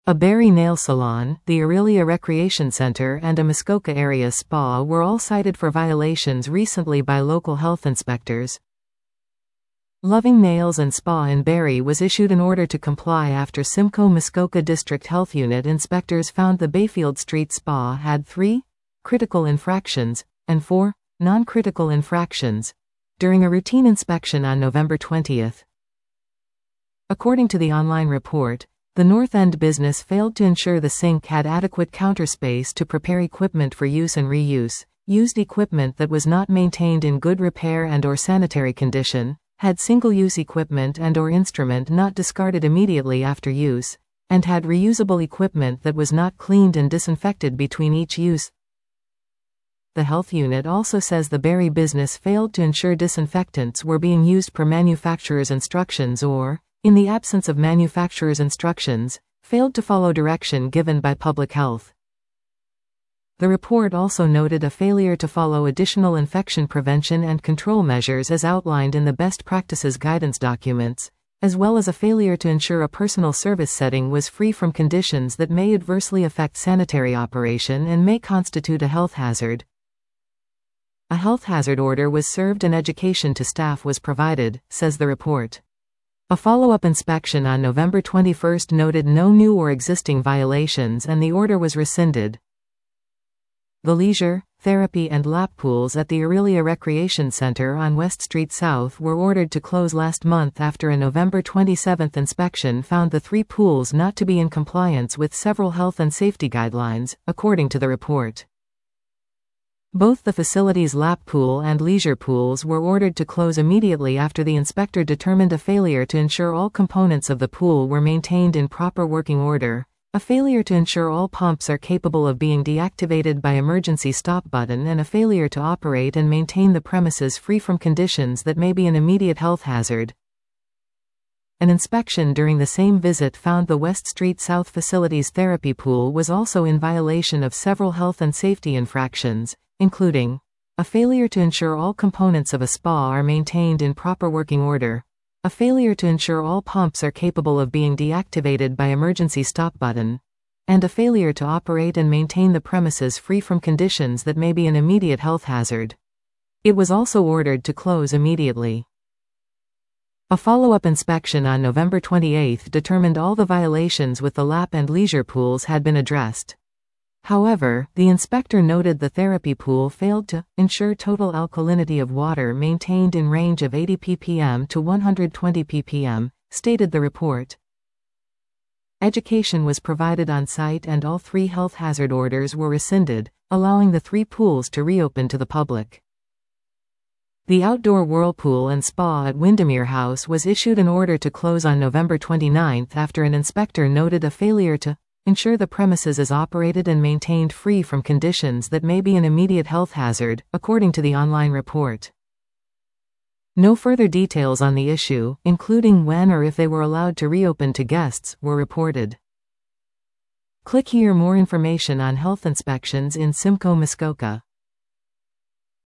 A Barrie nail salon, the Orillia Recreation Center and a Muskoka area spa were all cited for violations recently by local health inspectors. Loving Nails and Spa in Barrie was issued an order to comply after Simcoe Muskoka District Health Unit inspectors found the Bayfield Street Spa had 3 critical infractions and 4 non-critical infractions during a routine inspection on November 20. According to the online report, the North End business failed to ensure the sink had adequate counter space to prepare equipment for use and reuse, used equipment that was not maintained in good repair and/or sanitary condition, had single-use equipment and/or instrument not discarded immediately after use, and had reusable equipment that was not cleaned and disinfected between each use. The health unit also says the Barrie business failed to ensure disinfectants were being used per manufacturer's instructions or, in the absence of manufacturer's instructions, failed to follow direction given by public health. The report also noted a failure to follow additional infection prevention and control measures as outlined in the best practices guidance documents, as well as a failure to ensure a personal service setting was free from conditions that may adversely affect sanitary operation and may constitute a health hazard. A health hazard order was served and education to staff was provided, says the report. A follow-up inspection on November 21 noted no new or existing violations and the order was rescinded. The leisure, therapy and lap pools at the Orillia Recreation Center on West Street South were ordered to close last month after a November 27 inspection found the 3 pools not to be in compliance with several health and safety guidelines, according to the report. Both the facility's lap pool and leisure pools were ordered to close immediately after the inspector determined a failure to ensure all components of the pool were maintained in proper working order, a failure to ensure all pumps are capable of being deactivated by emergency stop button, and a failure to operate and maintain the premises free from conditions that may be an immediate health hazard. An inspection during the same visit found the West Street South facility's therapy pool was also in violation of several health and safety infractions, including a failure to ensure all components of a spa are maintained in proper working order, a failure to ensure all pumps are capable of being deactivated by emergency stop button, and a failure to operate and maintain the premises free from conditions that may be an immediate health hazard. It was also ordered to close immediately. A follow-up inspection on November 28 determined all the violations with the lap and leisure pools had been addressed. However, the inspector noted the therapy pool failed to ensure total alkalinity of water maintained in range of 80 ppm to 120 ppm, stated the report. Education was provided on site and all 3 health hazard orders were rescinded, allowing the 3 pools to reopen to the public. The outdoor whirlpool and spa at Windermere House was issued an order to close on November 29 after an inspector noted a failure to ensure the premises is operated and maintained free from conditions that may be an immediate health hazard, according to the online report. No further details on the issue, including when or if they were allowed to reopen to guests, were reported. Click here more information on health inspections in Simcoe, Muskoka.